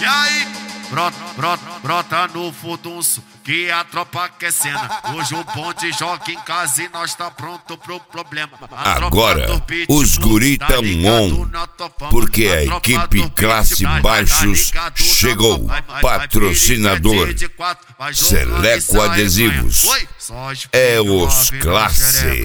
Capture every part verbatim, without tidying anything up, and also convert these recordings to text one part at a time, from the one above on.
E aí, brota, brota, brota no furdunço, que a tropa quer cena. Hoje o bonde joga em casa e nós tá pronto pro problema. Agora, os guri tão on, porque a equipe Classe Baixos chegou. Patrocinador Seleco Adesivos. É os Classe.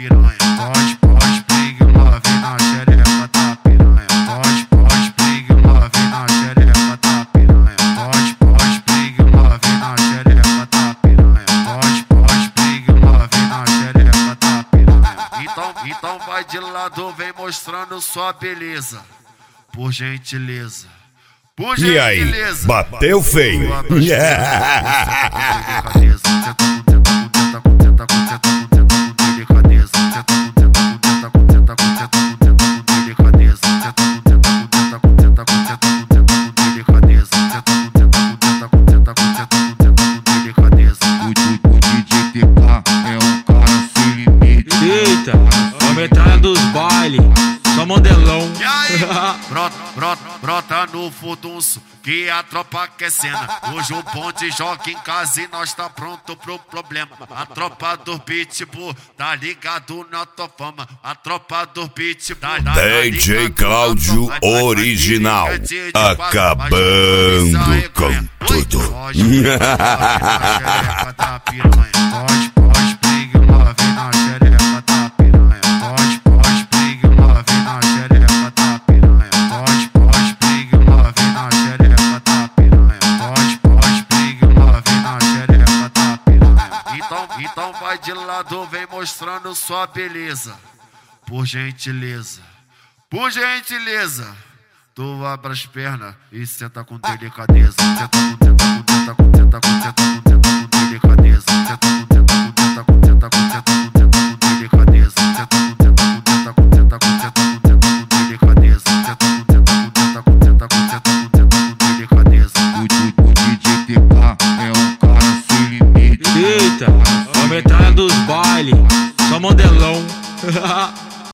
Então vai de lado, vem mostrando sua beleza, por gentileza, por gentileza. E aí, bateu feio? Eita, aumentando dos bailes, só modelão. E aí, brota, brota, brota no furdunço, que a tropa quer cena. Hoje o bonde joga em casa e nós tá pronto pro problema. A tropa do Pitbull tá ligado na tua fama. A tropa do Pitbull tá, tá D J Cláudio Original, acabando com tudo. Então vai de lado, vem mostrando sua beleza, por gentileza, por gentileza. Tu abre as pernas e senta com delicadeza. Senta com, senta com, senta com, senta com, senta com, senta com delicadeza. Senta com, senta com, senta com, senta com, senta com, senta com delicadeza. Senta com, senta com, senta com, senta com, senta com, senta com delicadeza. Senta com, senta com, senta com, senta com, senta com, senta com delicadeza. O D J T K é um cara sem limite. Eita, aumentando dos bailes, só modelão.